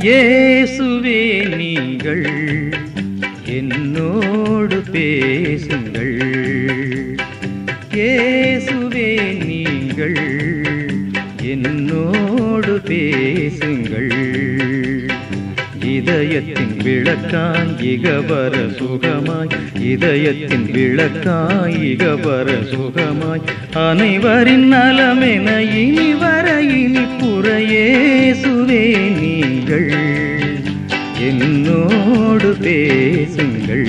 இயேசுவே நீங்கள் என்னோடு பேசுங்கள். இயேசுவே நீங்கள் என்னோடு பேசுங்கள். இதயத்தின் விளக்காய் இகவர சுகமாய், இதயத்தின் விளக்காய் இகவர சுகமாய், அனைவரின் நலமென இனிவர இனிப்புற இயேசுவே நீங்கள் என்னோடு பேசுங்கள்.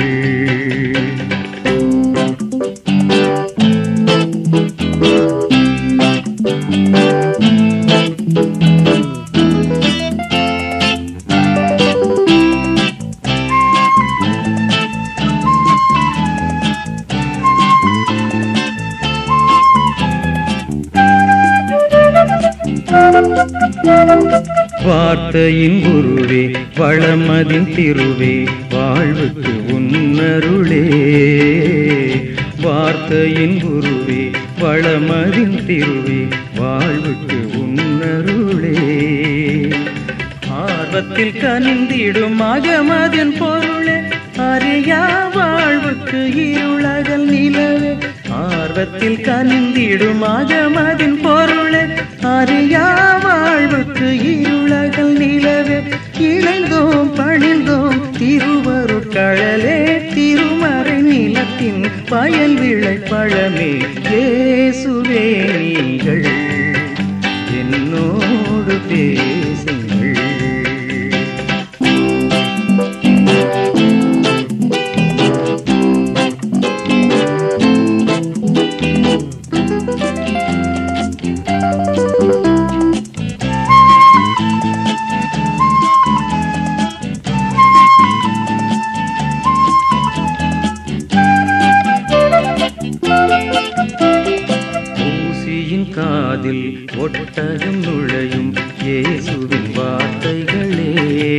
வார்த்தையின் குருவே வளமதின் திருவே வாழ்வுக்கு உன்னருளே. வார்த்தையின் குருவே வளமதின் திருவே வாழ்வுக்கு உன்னருளே. ஆர்வத்தில் கனிந்திடும் அகமதின் பொருளே அறியா வாழ்வுக்கு இருளகல் நிலவே. ஆர்வத்தில் கனிந்திடும் அகமதின் பொருளே அறியா வாழ்வுக்கு இருளகல் நிலவே. இணைந்தோம் பணிந்தோம் திருவருட்கழலே, திருமறை நிலத்தின் பயன் விளை பழமே. இயேசுவே நீங்கள் என்னோடு பேசுங்கள். காதில் ஒட்டகம் நுழையும் இயேசுவின் வார்த்தைகளே.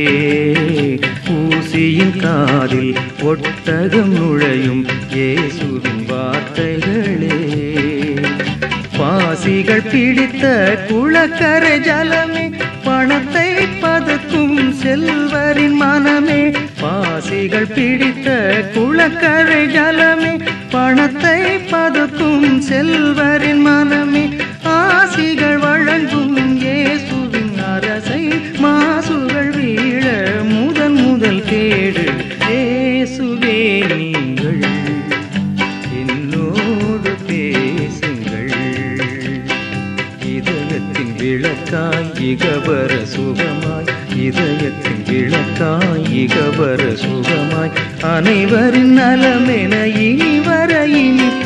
ஊசியின் காதில் ஒட்டகம் நுழையும் இயேசுவின் வார்த்தைகளே. பாசிகள் பிடித்த குளக்கரை ஜலமே, பணத்தை பதக்கும் செல்வரின் மனமே. பாசிகள் பிடித்த குளக்கரை ஜலமே, பணத்தை பதக்கும் செல்வரின் மனமே. ஆசிகள் வழங்கும் இயேசுவின் அரசை, மாசுகள் வீழ முதல் முதல் தேடு. இயேசுவே நீங்கள் என்னோடு பேசுங்கள். இதயத்தின் விளக்காய் இகவர சுகமாய், இதயத்தின் விளக்காய் இகவர சுகமாய், அனைவரின் நலமென இனிவர இனி